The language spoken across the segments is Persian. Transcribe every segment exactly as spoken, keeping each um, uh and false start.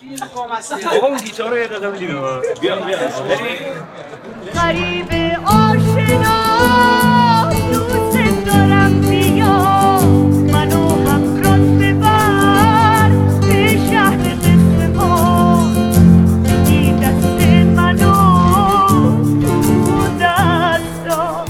بابا اون گیتار رو یه دقیقه میدیم بیا بیا غریب آشنا دوست دارم بیا منو همراه ببر به شهر قصه ها بگی دست منو تو دستا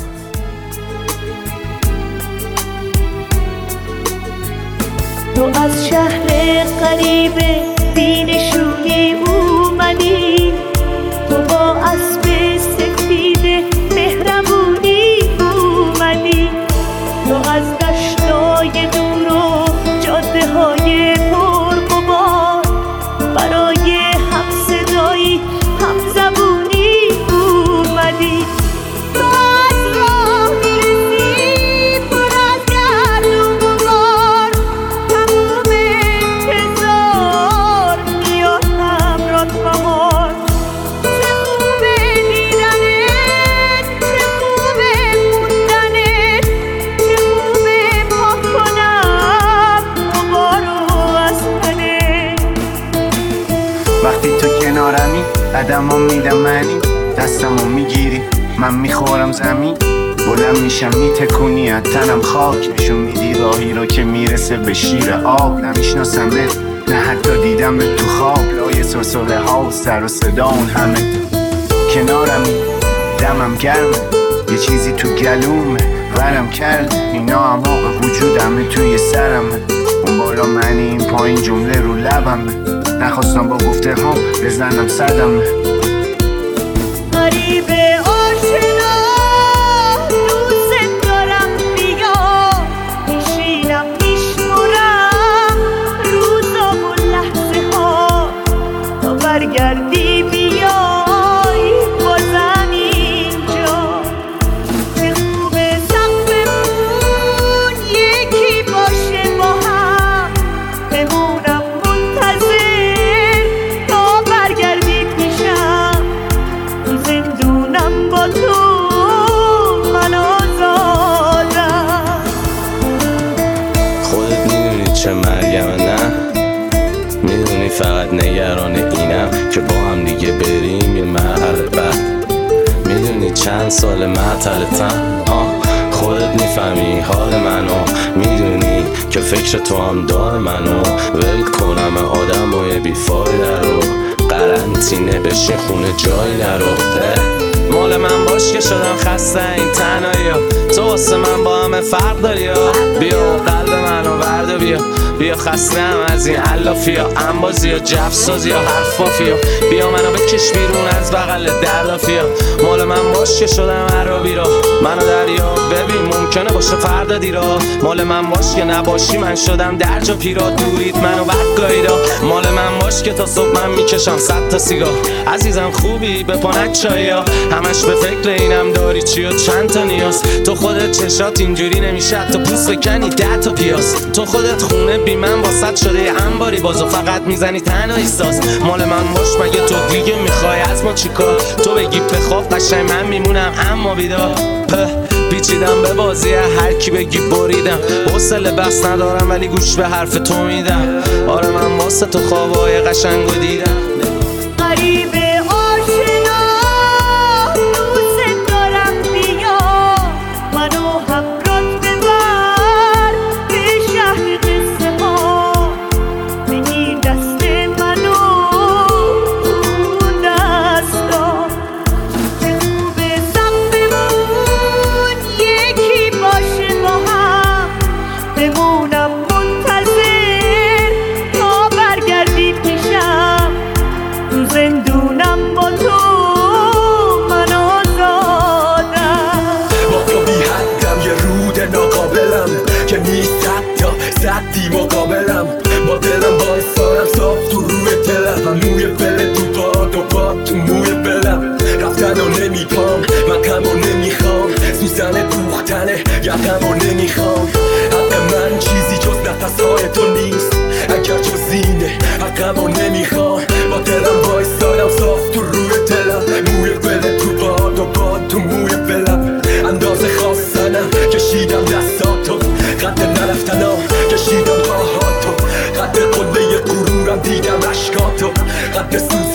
تو از شهر غریب بینشونی اومدی تو با اسب سفید مهربونی اومدی تو از دشتای دور و جاده های پرغبار برای هم صدایی هم زبونی اومدی تو از راه میرسی پر از گردون و غبار تموم انتظار میاد همراه بهار چه خوبه دیدنت چه خوبه موندنت چه خوبه پاک کنم غبارو از تنت وقتی تو کنارمی قدمو میدم منی دستمو میگیری من میخورم زمین بلند میشم میتکونی از تنم خاک نشون میدی راهی رو که میرسه به شیر آب نمیشناسمت نه حتی دیدمت تو خواب لای سرسره ها و سر و صدا اون همه کنارمی دمم گرمه یه چیزی تو گلومه ورم کرد اینا اما وجودمه توی سرمه اون بالا منی این پایین جمله رو لبمه نخواستم با گفته هم بزنم صدمه غریب آشنا دوست دارم بیا میشینم میشمرم روزا و لحظه ها تا برگردی بیای بازم اینجا چه خوبه سقفمون یکی باشه با هم بمونم منتظر تا برگردی پیشم تو زندونم با تو من آزادم خودت میدونی چه مرگمه نه میدونی فقط نگران اینم که با هم دیگه بریم یه مرحله بعد میدونی چند سال معطلتم آه خودت میفهمی حال منو میدونی که فکر تو هم دار منو ول کنم آدم و یه بیفایده رو قرنطینه بشین خونه جایی نرو مال من باش که شدم خسته این تنهایی ها تو واسه من با همه فرق داری ها بیا قلب منو برده بیا بیا خسته هم از این علافی ها انبازی ها جفسازی ها حرفافی ها بیا منو بکش بیرون از بغل دردافی ها مال من باش که شدم عرابی را منو دریا ببین ممکنه باشه فردا دیرا مال من باش که نباشی من شدم درج و پیرا دورید منو بدگاهیدا مال من باش که تا صبح من میکشم صد تا سیگار عزیزم خوبی به پانک چایی ها همش به فکر اینم داری چی و چند تا نیاز تو خودت چشات اینجوری نمیشه تو پوست بکنی ده تا پیاز تو خودت خونه بی من واسط شده یه انباری بازو فقط میزنی تنهایی ساز مال من باش مگه تو دیگه میخوای از ما چیکار تو بگی بخواب قشنگ من میمونم اما بیدار پیچیدم به بازی هر کی بگی بریدم حوصله بس ندارم ولی گوش به حرف تو میدم آره من واسه تو خوابای قشنگو دیدم غریب آشنا دوست دارم بیا منو همراه ببر به شهر قصه ها بگی دست منو تو دستا چه خوبه سقفمون یکی باشه با هم بمونم منتظر تا برگردی پیشم تو زندونم با تو من آزادم با تو بی حدم یه رود ناقابلم که نیست حتی صدی مقابلم با دلم بایستارم صاف تو روی دلم و موی بله تو باد و باد تو موی بلم رفتن و نمیپام من کم و نمیخوام سوزن دوختنه یقم و نمیخوام حق من چیزی جز نفسهای تو نیست اگر جزینه حقم و نمیخوام با دلم بایستارم صاف تو روی دلم موی بله تو باد و باد تو موی بلم اندازه خواستنم کشیدم دستاتو قد نرفتنم کشیدم راهاتو قد قله غرورم دیدم اشکاتو فقط بسوز